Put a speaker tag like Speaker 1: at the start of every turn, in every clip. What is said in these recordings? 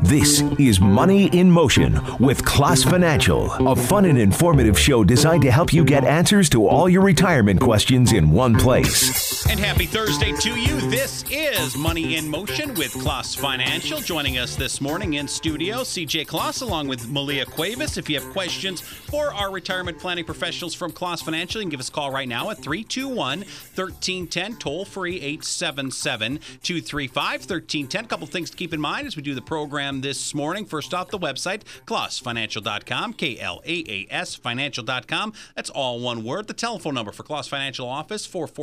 Speaker 1: This is Money in Motion with Class Financial, a fun and informative show designed to help you get answers to all your retirement questions in one place.
Speaker 2: And happy Thursday to you. This is Money in Motion with Class Financial. Joining us this morning in studio, CJ Claus along with Malia Cuevas. If you have questions for our retirement planning professionals from Class Financial, you can give us a call right now at 321-1310, toll free 877-235-1310. A couple things to keep in mind as we do the program this morning. First off, the website, claasfinancial.com, K-L-A-A-S, financial.com. That's all one word. The telephone number for Claas Financial Office,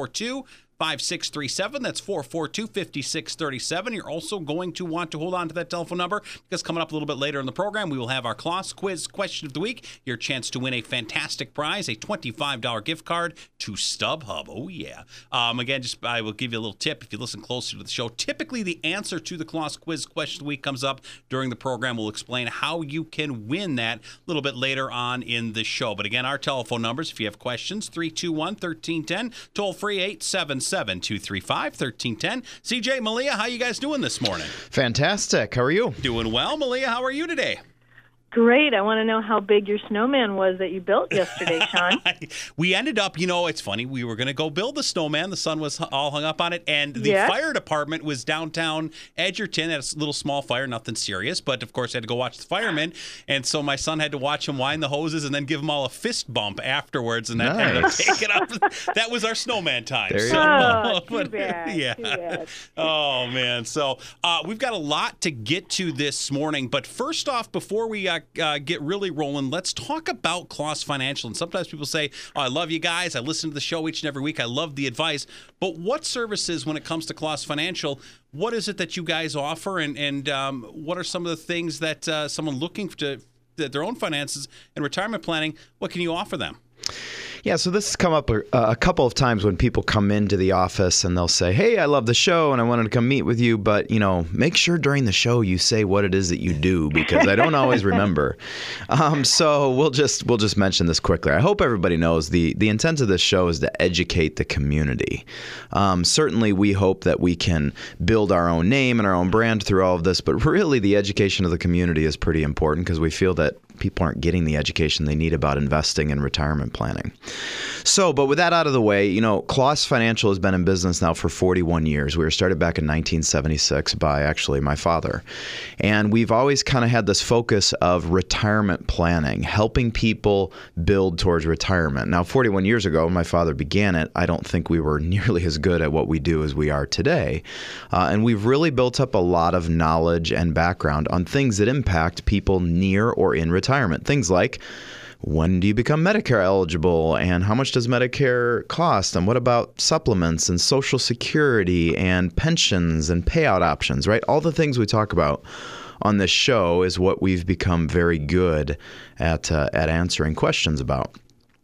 Speaker 2: 442-5637. That's 442-5637. You're also going to want to hold on to that telephone number because coming up a little bit later in the program, we will have our Claas Quiz Question of the Week. Your chance to win a fantastic prize, a $25 gift card to StubHub. Oh, yeah. Again, I will give you a little tip if you listen closer to the show. Typically, the answer to the Claas Quiz Question of the Week comes up during the program. We'll explain how you can win that a little bit later on in the show. But again, our telephone numbers, if you have questions, 321-1310, toll free 877-235-1310. CJ, Malia, how you guys doing this morning?
Speaker 3: Fantastic. How are you?
Speaker 2: Doing well. Malia, how are you today?
Speaker 4: Great. I want to know how big your snowman was that you built yesterday, Sean.
Speaker 2: We ended up, it's funny, we were going to go build the snowman. The sun was all hung up on it, and the fire department was downtown Edgerton at a little small fire, nothing serious, but of course I had to go watch the firemen, and so my son had to watch him wind the hoses and then give them all a fist bump afterwards, and that ended up taking up. That was our snowman time.
Speaker 4: Too bad.
Speaker 2: Yeah.
Speaker 4: Too bad.
Speaker 2: Oh, man. So we've got a lot to get to this morning, but first off, before we get really rolling, let's talk about Claas Financial. And sometimes people say, oh, I love you guys. I listen to the show each and every week. I love the advice. But what services, when it comes to Claas Financial, what is it that you guys offer? And what are some of the things that someone looking to their own finances and retirement planning, what can you offer them?
Speaker 3: Yeah, so this has come up a couple of times when people come into the office and they'll say, hey, I love the show and I wanted to come meet with you, but, make sure during the show you say what it is that you do because I don't always remember. So we'll just mention this quickly. I hope everybody knows the intent of this show is to educate the community. Certainly we hope that we can build our own name and our own brand through all of this, but really the education of the community is pretty important because we feel that people aren't getting the education they need about investing and retirement planning. So, but with that out of the way, Claas Financial has been in business now for 41 years. We were started back in 1976 by actually my father. And we've always kind of had this focus of retirement planning, helping people build towards retirement. Now, 41 years ago, when my father began it, I don't think we were nearly as good at what we do as we are today. And we've really built up a lot of knowledge and background on things that impact people near or in retirement. Things like, when do you become Medicare eligible and how much does Medicare cost? And what about supplements and Social Security and pensions and payout options, right? All the things we talk about on this show is what we've become very good at answering questions about.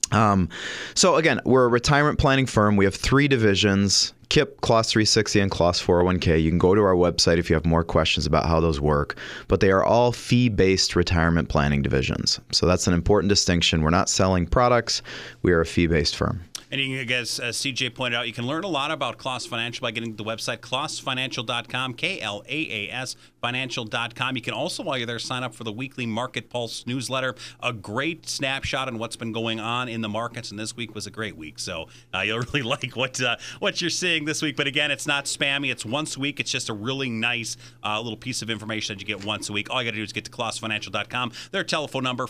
Speaker 3: So again, we're a retirement planning firm. We have 3 divisions: KIP, Claas 360, and Claas 401k. You can go to our website if you have more questions about how those work, but they are all fee-based retirement planning divisions. So that's an important distinction. We're not selling products. We are a fee-based firm.
Speaker 2: And you can, as CJ pointed out, you can learn a lot about Claas Financial by getting to the website, claasfinancial.com, K-L-A-A-S, financial.com. You can also, while you're there, sign up for the weekly Market Pulse newsletter. A great snapshot on what's been going on in the markets, and this week was a great week. So you'll really like what you're seeing this week. But again, it's not spammy. It's once a week. It's just a really nice little piece of information that you get once a week. All you got to do is get to claasfinancial.com. Their telephone number,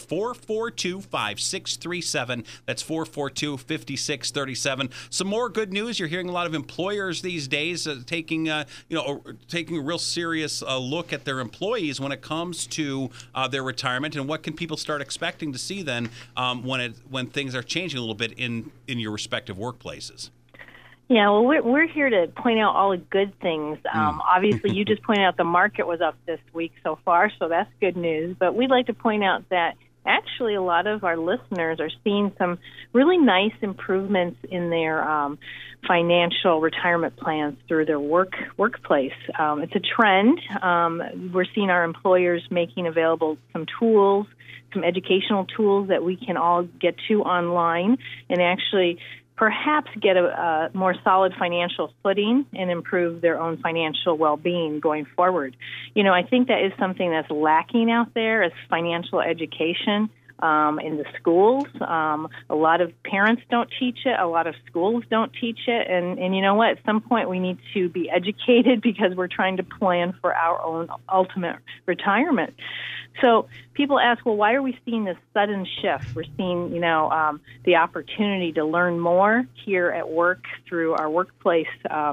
Speaker 2: 442-5637. That's 442-5637. Some more good news. You're hearing a lot of employers these days taking a real serious look at their employees when it comes to their retirement, and what can people start expecting to see then when things are changing a little bit in your respective workplaces.
Speaker 4: Yeah, well, we're here to point out all the good things. Obviously, you just pointed out the market was up this week so far, so that's good news. But we'd like to point out that actually a lot of our listeners are seeing some really nice improvements in their financial retirement plans through their workplace. It's a trend. We're seeing our employers making available some tools, some educational tools that we can all get to online and actually perhaps get a more solid financial footing and improve their own financial well-being going forward. I think that is something that's lacking out there is financial education. In the schools, a lot of parents don't teach it. A lot of schools don't teach it. And you know what? At some point, we need to be educated because we're trying to plan for our own ultimate retirement. So people ask, well, why are we seeing this sudden shift? We're seeing, the opportunity to learn more here at work through our workplace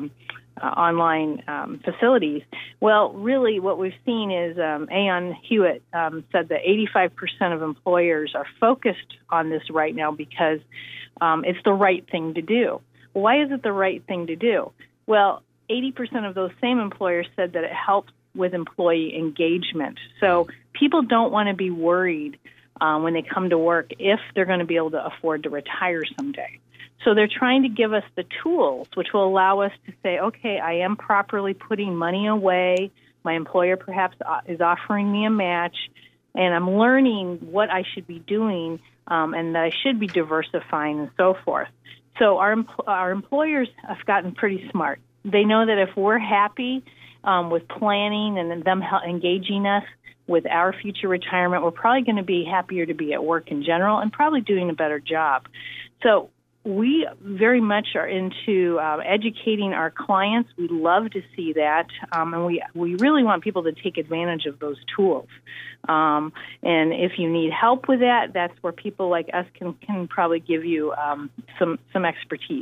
Speaker 4: online facilities. Well, really what we've seen is Aon Hewitt said that 85% of employers are focused on this right now because it's the right thing to do. Why is it the right thing to do? Well, 80% of those same employers said that it helps with employee engagement. So people don't want to be worried when they come to work if they're going to be able to afford to retire someday. So they're trying to give us the tools which will allow us to say, okay, I am properly putting money away. My employer perhaps is offering me a match, and I'm learning what I should be doing and that I should be diversifying and so forth. So our employers have gotten pretty smart. They know that if we're happy with planning and them engaging us with our future retirement, we're probably going to be happier to be at work in general and probably doing a better job. So we very much are into educating our clients. We love to see that, and we really want people to take advantage of those tools. And if you need help with that, that's where people like us can probably give you some expertise.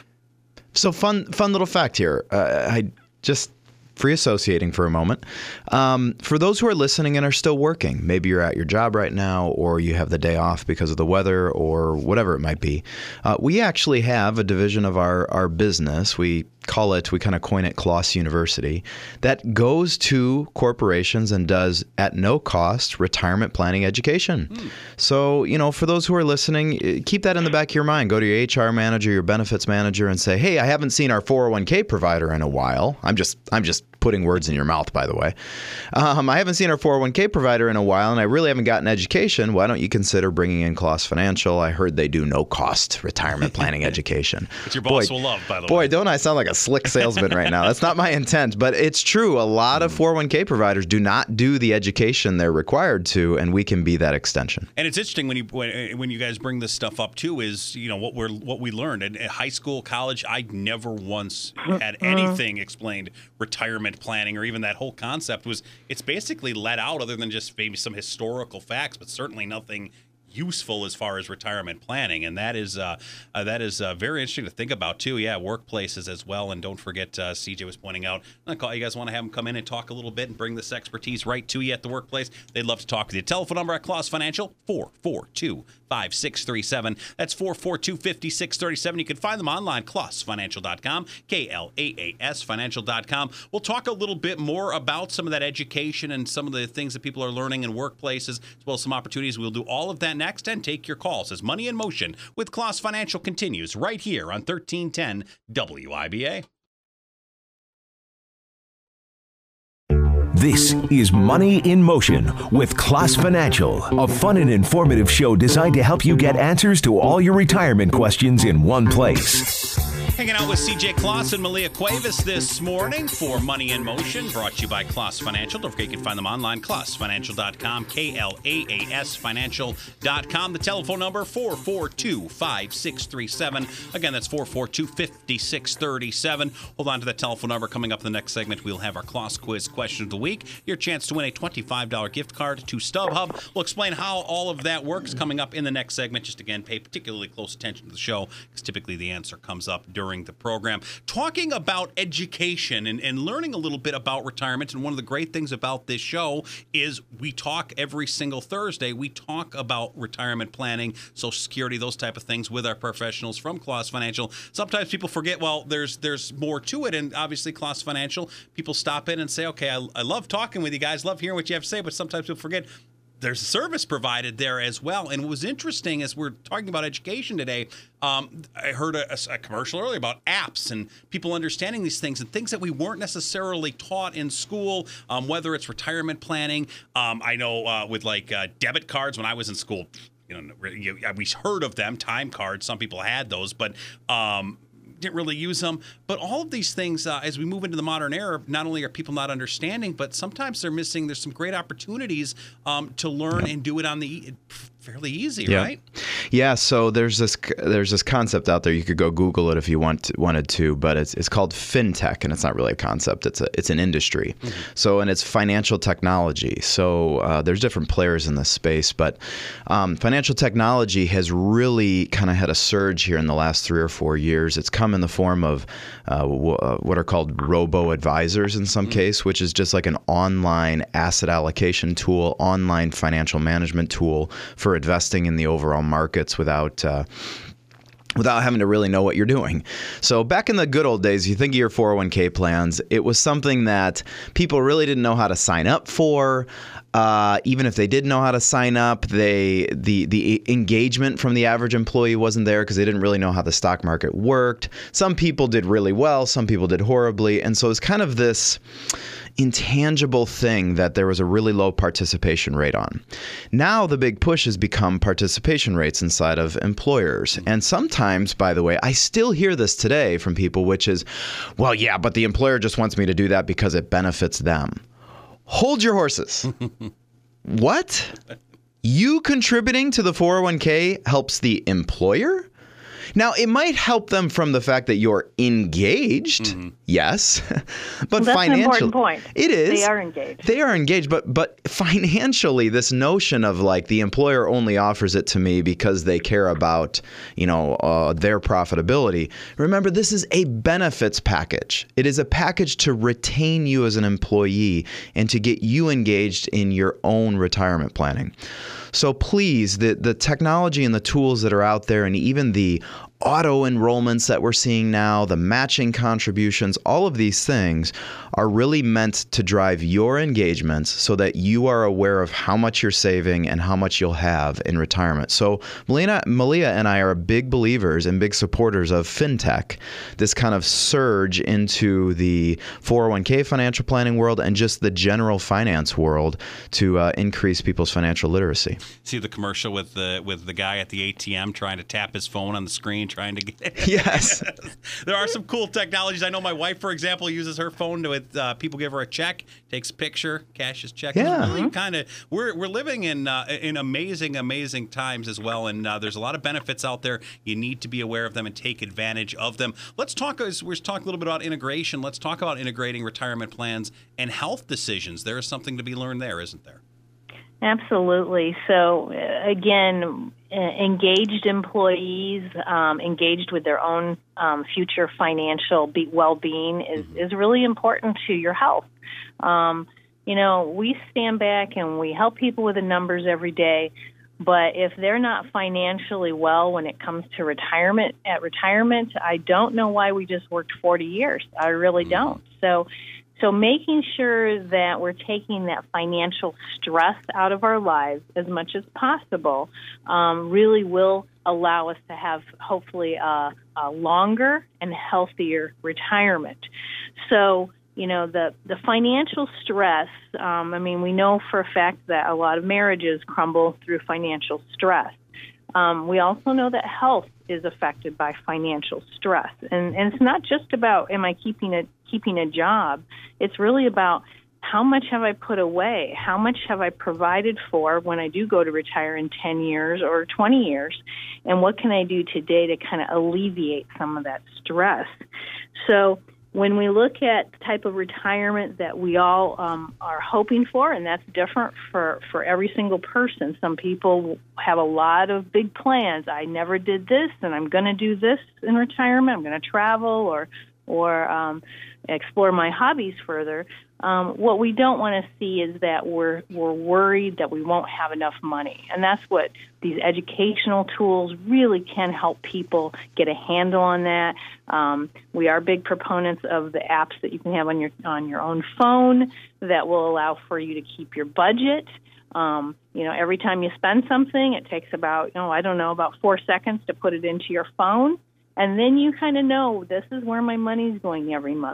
Speaker 3: So fun little fact here. I just free associating for a moment. For those who are listening and are still working, maybe you're at your job right now or you have the day off because of the weather or whatever it might be. We actually have a division of our business. We kind of coin it Kloss University, that goes to corporations and does at no cost retirement planning education. So, for those who are listening, keep that in the back of your mind. Go to your HR manager, your benefits manager, and say, hey, I haven't seen our 401k provider in a while. I'm just putting words in your mouth, by the way. I haven't seen our 401k provider in a while, and I really haven't gotten education. Why don't you consider bringing in Kloss Financial? I heard they do no-cost retirement planning education.
Speaker 2: Which your boss will love, by the way.
Speaker 3: Boy, don't I sound like a slick salesman right now. That's not my intent, but it's true. A lot of 401k providers do not do the education they're required to, and we can be that extension.
Speaker 2: And it's interesting when you guys bring this stuff up too. Is what we learned in high school, college. I never once had anything explained retirement planning or even that whole concept. It's basically let out other than just maybe some historical facts, but certainly nothing useful as far as retirement planning, and that is very interesting to think about too. Yeah, workplaces as well, and don't forget, CJ was pointing out, you guys want to have them come in and talk a little bit and bring this expertise right to you at the workplace. They'd love to talk with you. Telephone number at Kloss Financial, 442-5637. That's 442-5637. You can find them online, klossfinancial.com, KLAAS financial.com. We'll talk a little bit more about some of that education and some of the things that people are learning in workplaces, as well as some opportunities. We'll do all of that next and take your calls as Money in Motion with Kloss Financial continues right here on 1310 WIBA.
Speaker 1: This is Money in Motion with Kloss Financial, a fun and informative show designed to help you get answers to all your retirement questions in one place.
Speaker 2: Hanging out with CJ Kloss and Malia Cuevas this morning for Money in Motion, brought to you by Kloss Financial. Don't forget you can find them online, klossfinancial.com, KLAAS financial.com. The telephone number, 442-5637. Again, that's 442-5637. Hold on to that telephone number. Coming up in the next segment, we'll have our Kloss Quiz question of the week. Your chance to win a $25 gift card to StubHub. We'll explain how all of that works coming up in the next segment. Just again, pay particularly close attention to the show because typically the answer comes up during the program. Talking about education and learning a little bit about retirement, and one of the great things about this show is we talk every single Thursday. We talk about retirement planning, Social Security, those type of things with our professionals from Kloss Financial. Sometimes people forget, well, there's more to it, and obviously Kloss Financial, people stop in and say, okay, I love talking with you guys, love hearing what you have to say, but sometimes people forget there's a service provided there as well. And what was interesting as we're talking about education today, I heard a commercial earlier about apps and people understanding these things and things that we weren't necessarily taught in school, whether it's retirement planning. I know with debit cards when I was in school, we heard of them, time cards. Some people had those, but didn't really use them. But all of these things, as we move into the modern era, not only are people not understanding, but sometimes they're missing. There's some great opportunities to learn and do it on the fairly easy, right?
Speaker 3: Yeah. So there's this concept out there. You could go Google it if you wanted to, but it's called fintech, and it's not really a concept. It's an industry. Mm-hmm. So, and it's financial technology. So there's different players in this space, but financial technology has really kind of had a surge here in the last 3 or 4 years. It's come in the form of what are called robo-advisors in some case, which is just like an online asset allocation tool, online financial management tool for investing in the overall markets without having to really know what you're doing. So back in the good old days, you think of your 401k plans, it was something that people really didn't know how to sign up for. Even if they did know how to sign up, the engagement from the average employee wasn't there because they didn't really know how the stock market worked. Some people did really well, some people did horribly. And so it's kind of this intangible thing that there was a really low participation rate on. Now the big push has become participation rates inside of employers. And sometimes, by the way, I still hear this today from people, which is, well, yeah, but the employer just wants me to do that because it benefits them. Hold your horses. What? You contributing to the 401k helps the employer? Now, it might help them from the fact that you're engaged, yes, but
Speaker 4: that's
Speaker 3: financially,
Speaker 4: an important point.
Speaker 3: It is.
Speaker 4: They are engaged.
Speaker 3: They are engaged, but financially, this notion of like the employer only offers it to me because they care about, their profitability. Remember, this is a benefits package. It is a package to retain you as an employee and to get you engaged in your own retirement planning. So please, the technology and the tools that are out there, and even the auto enrollments that we're seeing now, the matching contributions, all of these things are really meant to drive your engagements so that you are aware of how much you're saving and how much you'll have in retirement. So Malia and I are big believers and big supporters of fintech, this kind of surge into the 401k financial planning world and just the general finance world to increase people's financial literacy.
Speaker 2: See the commercial with the guy at the ATM trying to tap his phone on the screen, trying to get it.
Speaker 3: Yes.
Speaker 2: There are some cool technologies. I know my wife, for example, uses her phone to people give her a check, takes a picture, cashes check.
Speaker 3: Yeah.
Speaker 2: It's really kind of we're living in amazing times as well, and there's a lot of benefits out there. You need to be aware of them and take advantage of them. Let's talk. As we're talking a little bit about integration, let's talk about integrating retirement plans and health decisions. There is something to be learned there, isn't there?
Speaker 4: Absolutely. So again, engaged employees, engaged with their own future financial well-being is really important to your health. We stand back and we help people with the numbers every day, but if they're not financially well when it comes to retirement, I don't know why we just worked 40 years. I really don't. So making sure that we're taking that financial stress out of our lives as much as possible really will allow us to have hopefully a longer and healthier retirement. So, the financial stress, we know for a fact that a lot of marriages crumble through financial stress. We also know that health is affected by financial stress. And it's not just about, am I keeping a job? It's really about how much have I put away? How much have I provided for when I do go to retire in 10 years or 20 years? And what can I do today to kind of alleviate some of that stress? So when we look at the type of retirement that we all are hoping for, and that's different for every single person. Some people have a lot of big plans. I never did this, and I'm going to do this in retirement. I'm going to travel or explore my hobbies further. What we don't want to see is that we're worried that we won't have enough money. And that's what these educational tools really can help people get a handle on that. We are big proponents of the apps that you can have on your own phone that will allow for you to keep your budget. Every time you spend something, it takes about 4 seconds to put it into your phone. And then you kind of know this is where my money's going every month.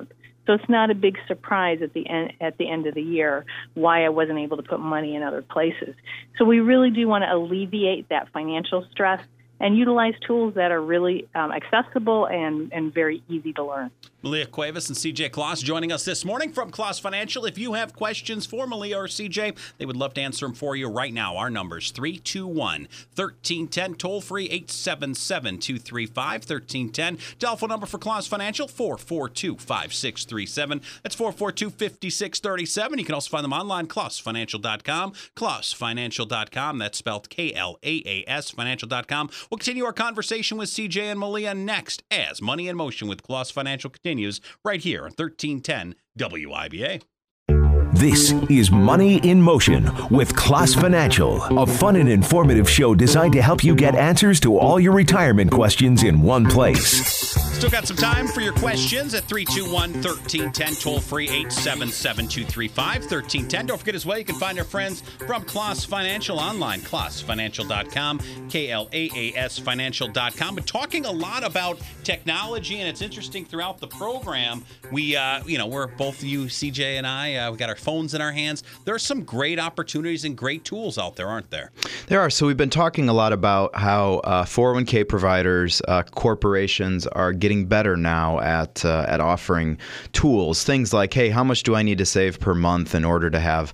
Speaker 4: So it's not a big surprise at the end of the year why I wasn't able to put money in other places. So we really do want to alleviate that financial stress and utilize tools that are really accessible and very easy to learn.
Speaker 2: Malia Cuevas and CJ Kloss joining us this morning from Kloss Financial. If you have questions for Malia or CJ, they would love to answer them for you right now. Our number's 321-1310, toll free 877-235-1310. Telephone number for Kloss Financial, 442-5637. That's 442-5637. You can also find them online, klossfinancial.com, klossfinancial.com. That's spelled Klaas, financial.com. We'll continue our conversation with CJ and Malia next as Money in Motion with Kloss Financial continues right here on 1310 WIBA.
Speaker 1: This is Money in Motion with Kloss Financial, a fun and informative show designed to help you get answers to all your retirement questions in one place.
Speaker 2: Still got some time for your questions at 321-1310, toll free 877-235-1310. Don't forget as well, you can find our friends from Kloss Financial online, klossfinancial.com, Klaas financial.com. But talking a lot about technology, and it's interesting throughout the program, we're both you, CJ and I, we got our phones in our hands. There are some great opportunities and great tools out there, aren't there?
Speaker 3: There are. So we've been talking a lot about how 401k providers, corporations are getting better now at offering tools. Things like, hey, how much do I need to save per month in order to have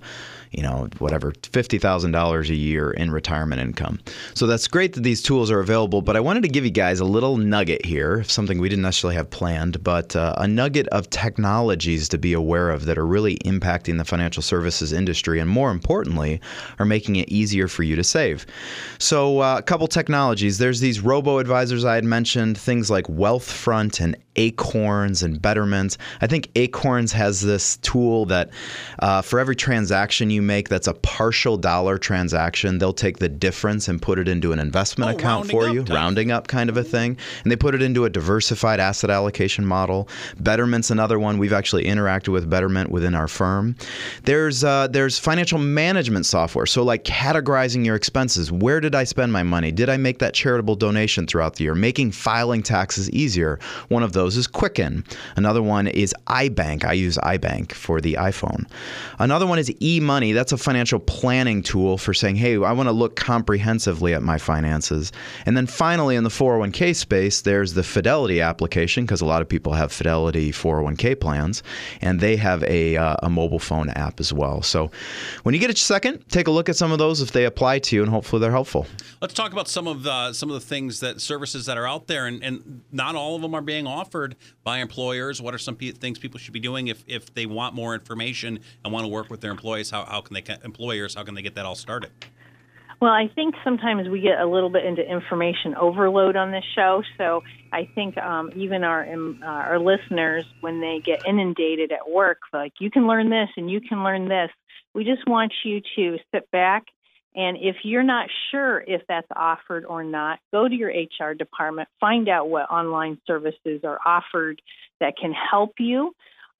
Speaker 3: $50,000 a year in retirement income. So that's great that these tools are available, but I wanted to give you guys a little nugget here, something we didn't necessarily have planned, but a nugget of technologies to be aware of that are really impacting the financial services industry and, more importantly, are making it easier for you to save. So a couple technologies. There's these robo-advisors I had mentioned, things like Wealthfront and Acorns and Betterment. I think Acorns has this tool that for every transaction you make that's a partial dollar transaction, they'll take the difference and put it into an investment account for you, rounding up kind of a thing. And they put it into a diversified asset allocation model. Betterment's another one. We've actually interacted with Betterment within our firm. There's financial management software. So like categorizing your expenses. Where did I spend my money? Did I make that charitable donation throughout the year? Making filing taxes easier. One of those is Quicken. Another one is iBank. I use iBank for the iPhone. Another one is eMoney. That's a financial planning tool for saying, hey, I want to look comprehensively at my finances. And then finally, in the 401k space, there's the Fidelity application, because a lot of people have Fidelity 401k plans, and they have a mobile phone app as well. So when you get a second, take a look at some of those if they apply to you, and hopefully they're helpful.
Speaker 2: Let's talk about some of the things services that are out there, and not all of them are being offered by employers. What are some things people should be doing if they want more information and want to work with their employees? How can they get that all started?
Speaker 4: Well, I think sometimes we get a little bit into information overload on this show. So I think even our listeners, when they get inundated at work, like you can learn this and you can learn this, we just want you to sit back. And if you're not sure if that's offered or not, go to your HR department, find out what online services are offered that can help you.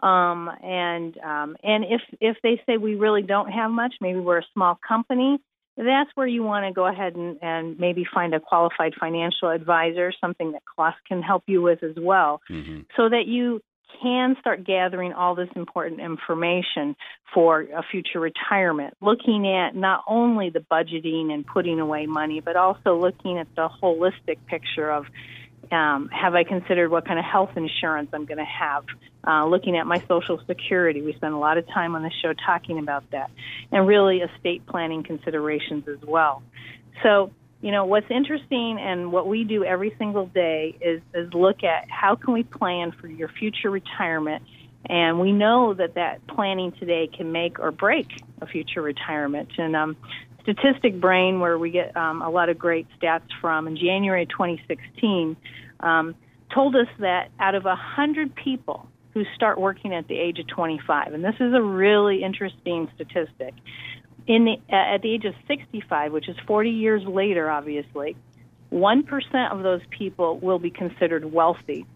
Speaker 4: And if they say we really don't have much, maybe we're a small company, that's where you want to go ahead and maybe find a qualified financial advisor, something that Kloss can help you with as well, so that you can start gathering all this important information for a future retirement, looking at not only the budgeting and putting away money, but also looking at the holistic picture of have I considered what kind of health insurance I'm going to have, looking at my Social Security. We spend a lot of time on the show talking about that, and really estate planning considerations as well. So, what's interesting and what we do every single day is look at how can we plan for your future retirement. And we know that planning today can make or break a future retirement. And Statistic Brain, where we get a lot of great stats from, in January 2016, told us that out of 100 people who start working at the age of 25, and this is a really interesting statistic, at the age of 65, which is 40 years later, obviously, 1% of those people will be considered wealthy.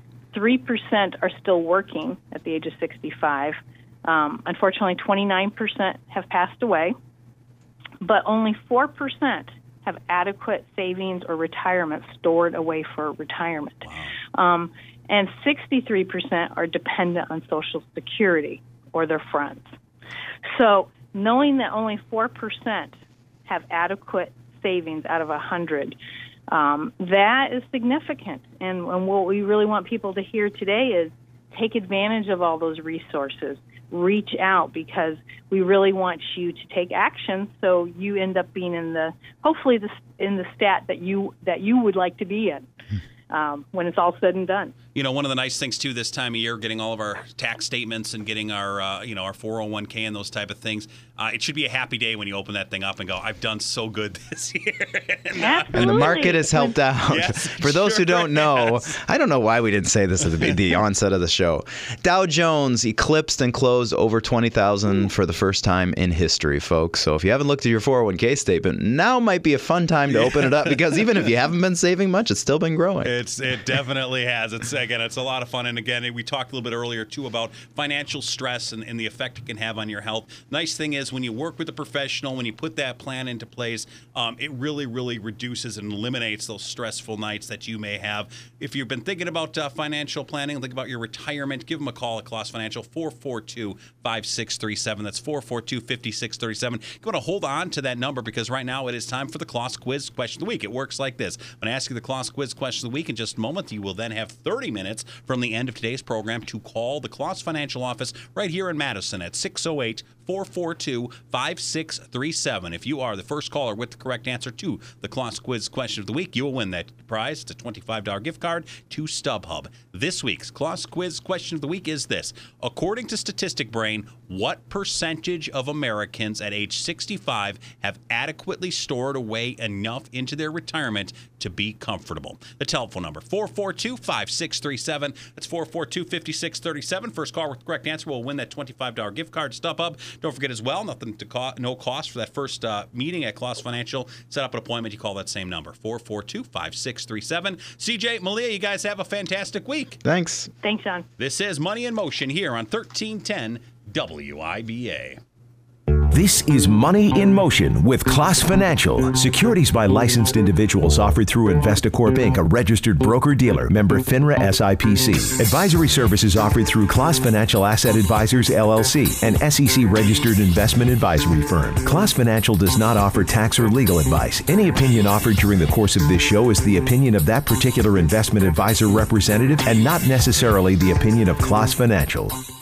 Speaker 4: 3% are still working at the age of 65. Unfortunately, 29% have passed away, but only 4% have adequate savings or retirement stored away for retirement. and 63% are dependent on Social Security or their friends. So knowing that only 4% have adequate savings out of 100, that is significant. And what we really want people to hear today is take advantage of all those resources. Reach out, because we really want you to take action so you end up being in the stat that you would like to be in when it's all said and done.
Speaker 2: You know, one of the nice things, too, this time of year, getting all of our tax statements and getting our, our 401k and those type of things, it should be a happy day when you open that thing up and go, I've done so good this year.
Speaker 3: And the market has helped out.
Speaker 2: Yes,
Speaker 3: For those who don't know, I don't know why we didn't say this at the onset of the show. Dow Jones eclipsed and closed over 20,000 for the first time in history, folks. So if you haven't looked at your 401k statement, now might be a fun time to open it up, because even if you haven't been saving much, it's still been growing.
Speaker 2: It definitely has. It's a lot of fun. And again, we talked a little bit earlier, too, about financial stress and the effect it can have on your health. Nice thing is, when you work with a professional, when you put that plan into place, it really, really reduces and eliminates those stressful nights that you may have. If you've been thinking about financial planning, think about your retirement, give them a call at Kloss Financial, 442-5637. That's 442-5637. You want to hold on to that number, because right now it is time for the Kloss Quiz Question of the Week. It works like this. I'm going to ask you the Kloss Quiz Question of the Week in just a moment. You will then have 30 minutes from the end of today's program to call the Kloss Financial office right here in Madison at 608-442-5637. If you are the first caller with the correct answer to the Kloss Quiz Question of the Week, you will win that prize. It's a $25 gift card to StubHub. This week's Kloss Quiz Question of the Week is this. According to Statistic Brain, what percentage of Americans at age 65 have adequately stored away enough into their retirement to be comfortable? The telephone number, 442-5637. That's 442-5637. First caller with the correct answer will win that $25 gift card to StubHub. Don't forget as well, no cost for that first meeting at Kloss Financial. Set up an appointment. You call that same number, 442-5637. CJ, Malia, you guys have a fantastic week.
Speaker 3: Thanks.
Speaker 4: Thanks, John.
Speaker 2: This is Money in Motion here on 1310 WIBA.
Speaker 1: This is Money in Motion with Kloss Financial. Securities by licensed individuals offered through Investacorp Inc., a registered broker-dealer, member FINRA SIPC. Advisory services offered through Kloss Financial Asset Advisors, LLC, an SEC-registered investment advisory firm. Kloss Financial does not offer tax or legal advice. Any opinion offered during the course of this show is the opinion of that particular investment advisor representative and not necessarily the opinion of Kloss Financial.